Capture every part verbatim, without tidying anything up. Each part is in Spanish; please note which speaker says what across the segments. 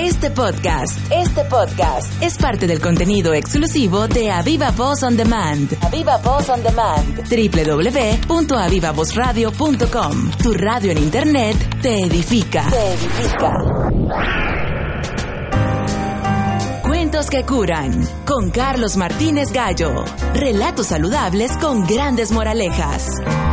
Speaker 1: Este podcast, este podcast es parte del contenido exclusivo de Aviva Voz On Demand. Aviva Voz On Demand. doble u doble u doble u punto aviva voz radio punto com. Tu radio en internet te edifica. Te edifica. Cuentos que curan, con Carlos Martínez Gallo. Relatos saludables con grandes moralejas.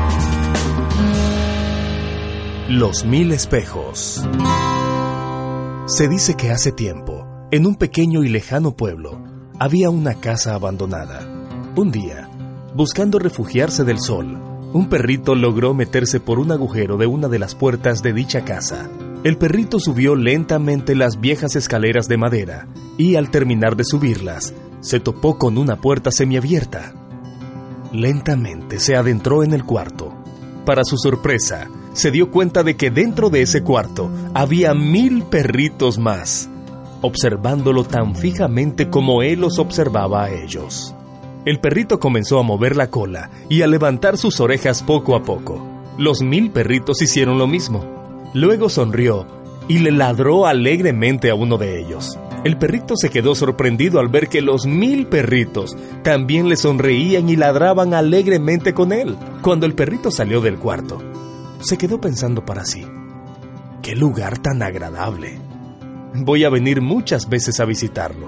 Speaker 2: Los mil espejos. Se dice que hace tiempo, en un pequeño y lejano pueblo, había una casa abandonada. Un día, buscando refugiarse del sol, un perrito logró meterse por un agujero de una de las puertas de dicha casa. El perrito subió lentamente las viejas escaleras de madera y, al terminar de subirlas, se topó con una puerta semiabierta. Lentamente se adentró en el cuarto. Para su sorpresa, se dio cuenta de que dentro de ese cuarto había mil perritos más, observándolo tan fijamente como él los observaba a ellos. El perrito comenzó a mover la cola y a levantar sus orejas poco a poco. Los mil perritos hicieron lo mismo. Luego sonrió y le ladró alegremente a uno de ellos. El perrito se quedó sorprendido al ver que los mil perritos también le sonreían y ladraban alegremente con él. Cuando el perrito salió del cuarto, se quedó pensando para sí: ¡qué lugar tan agradable! Voy a venir muchas veces a visitarlo.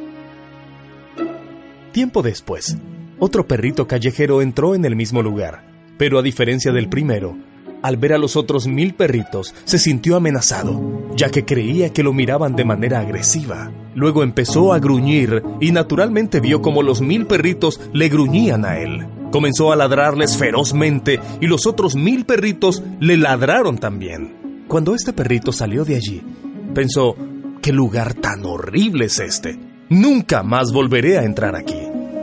Speaker 2: Tiempo después, otro perrito callejero entró en el mismo lugar, pero a diferencia del primero, al ver a los otros mil perritos, se sintió amenazado, ya que creía que lo miraban de manera agresiva. Luego empezó a gruñir y naturalmente vio como los mil perritos le gruñían a él. Comenzó a ladrarles ferozmente y los otros mil perritos le ladraron también. Cuando este perrito salió de allí, pensó: ¡qué lugar tan horrible es este! ¡Nunca más volveré a entrar aquí!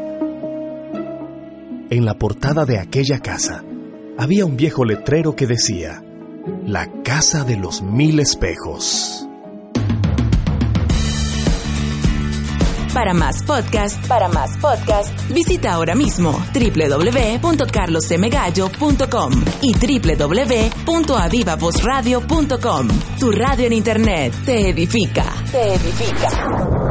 Speaker 2: En la portada de aquella casa había un viejo letrero que decía: La casa de los mil espejos.
Speaker 1: Para más podcast, para más podcast, visita ahora mismo doble u doble u doble u punto carlos m gallo punto com y doble u doble u doble u punto aviva voz radio punto com. Tu radio en internet te edifica, te edifica.